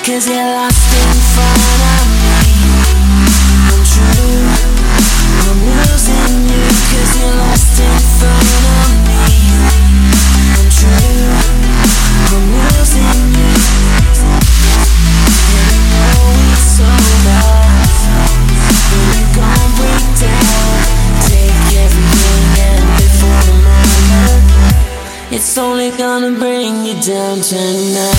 'cause you're lost in front of me. I'm true, I'm losing you 'cause you're lost in front of me. I'm true, I'm losing you. And you know it's over when you gon' break down. Take everything and live for the moment. It's only gonna bring you down tonight.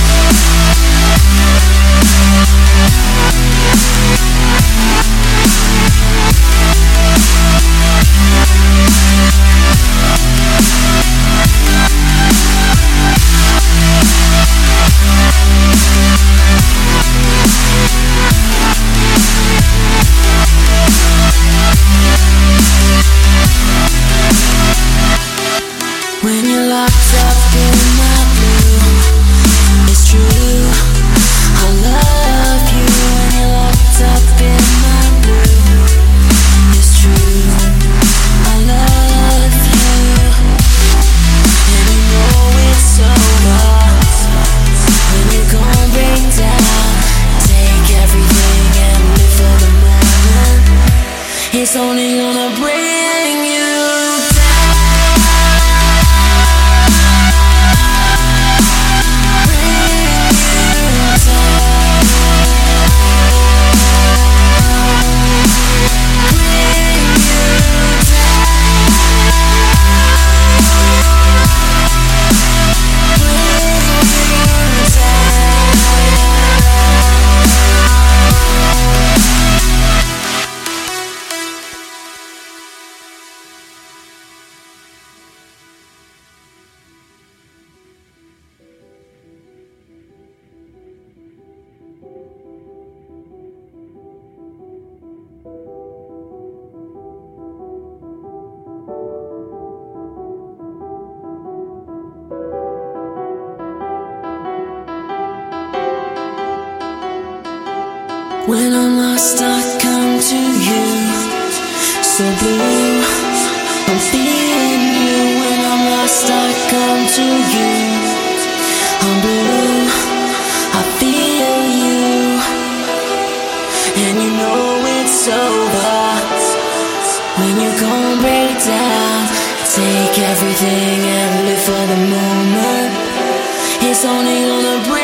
When you're locked up in my blue, it's true, I love you. When you're locked up in my blue, it's true, I love you. And you know it's over when you gon' break down. Take everything and live for the moment. It's only gonna bring you. When I'm lost, I come to you. So blue, I'm feeling you. When I'm lost, I come to you. I'm blue, I feel you. And you know it's over when you gon' break down. Take everything and live for the moment. It's only gonna break.